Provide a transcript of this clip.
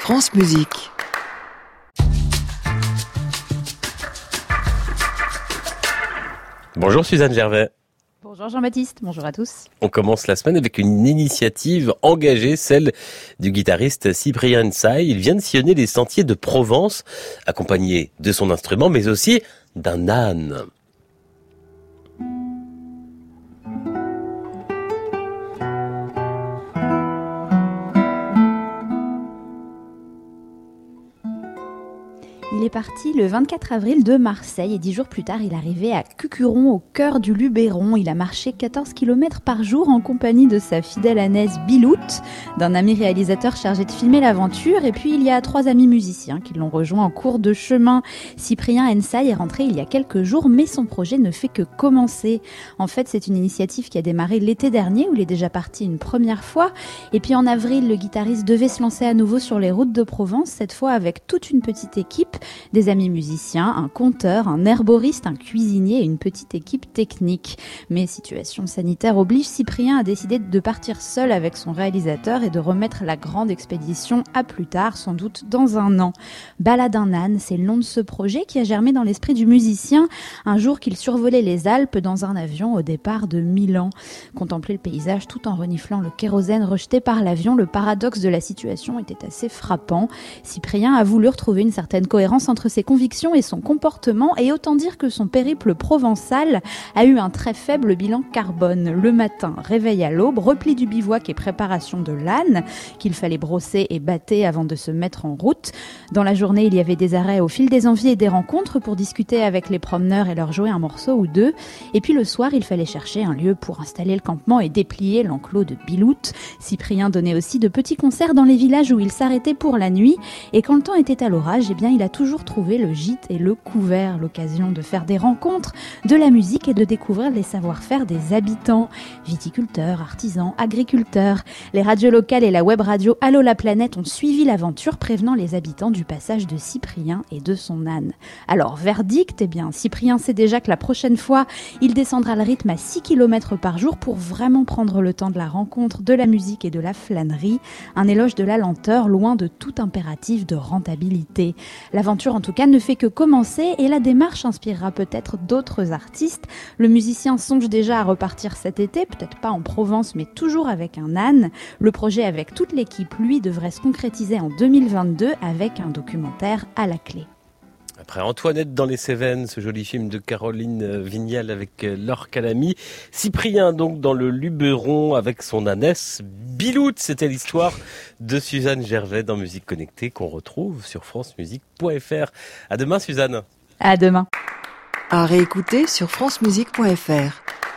France Musique. Bonjour Suzanne Gervais. Bonjour Jean-Baptiste, bonjour à tous. On commence la semaine avec une initiative engagée, celle du guitariste Cyprien Nsay. Il vient de sillonner les sentiers de Provence, accompagné de son instrument, mais aussi d'un âne. Il est parti le 24 avril de Marseille et 10 jours plus tard, il arrivait à Cucuron, au cœur du Luberon. Il a marché 14 km par jour en compagnie de sa fidèle ânesse Bilout, d'un ami réalisateur chargé de filmer l'aventure. Et puis, il y a 3 amis musiciens qui l'ont rejoint en cours de chemin. Cyprien Nsay est rentré il y a quelques jours, mais son projet ne fait que commencer. En fait, c'est une initiative qui a démarré l'été dernier, où il est déjà parti une première fois. Et puis, en avril, le guitariste devait se lancer à nouveau sur les routes de Provence, cette fois avec toute une petite équipe. Des amis musiciens, un conteur, un herboriste, un cuisinier et une petite équipe technique. Mais situation sanitaire oblige, Cyprien a décidé de partir seul avec son réalisateur et de remettre la grande expédition à plus tard, sans doute dans un an. Balade d'un âne, c'est le nom de ce projet qui a germé dans l'esprit du musicien un jour qu'il survolait les Alpes dans un avion au départ de Milan. Contempler le paysage tout en reniflant le kérosène rejeté par l'avion, le paradoxe de la situation était assez frappant. Cyprien a voulu retrouver une certaine cohérence entre ses convictions et son comportement, et autant dire que son périple provençal a eu un très faible bilan carbone. Le matin, réveil à l'aube, repli du bivouac et préparation de l'âne qu'il fallait brosser et bâter avant de se mettre en route. Dans la journée, il y avait des arrêts au fil des envies et des rencontres pour discuter avec les promeneurs et leur jouer un morceau ou deux. Et puis le soir, il fallait chercher un lieu pour installer le campement et déplier l'enclos de Bilout. Cyprien donnait aussi de petits concerts dans les villages où il s'arrêtait pour la nuit, et quand le temps était à l'orage, eh bien, il a toujours trouvé le gîte et le couvert, l'occasion de faire des rencontres, de la musique et de découvrir les savoir-faire des habitants, viticulteurs, artisans, agriculteurs. Les radios locales et la web radio Allô la planète ont suivi l'aventure, prévenant les habitants du passage de Cyprien et de son âne. Alors, verdict, eh bien, Cyprien sait déjà que la prochaine fois, il descendra le rythme à 6 km par jour pour vraiment prendre le temps de la rencontre, de la musique et de la flânerie. Un éloge de la lenteur, loin de tout impératif de rentabilité. L'aventure en tout cas ne fait que commencer, et la démarche inspirera peut-être d'autres artistes. Le musicien songe déjà à repartir cet été, peut-être pas en Provence mais toujours avec un âne. Le projet avec toute l'équipe, lui, devrait se concrétiser en 2022 avec un documentaire à la clé. Après Antoinette dans les Cévennes, ce joli film de Caroline Vignal avec Laure Calamy. Cyprien donc dans le Luberon avec son ânesse Bilout. C'était l'histoire de Suzanne Gervais dans Musique Connectée qu'on retrouve sur francemusique.fr. À demain Suzanne. À demain. À réécouter sur francemusique.fr.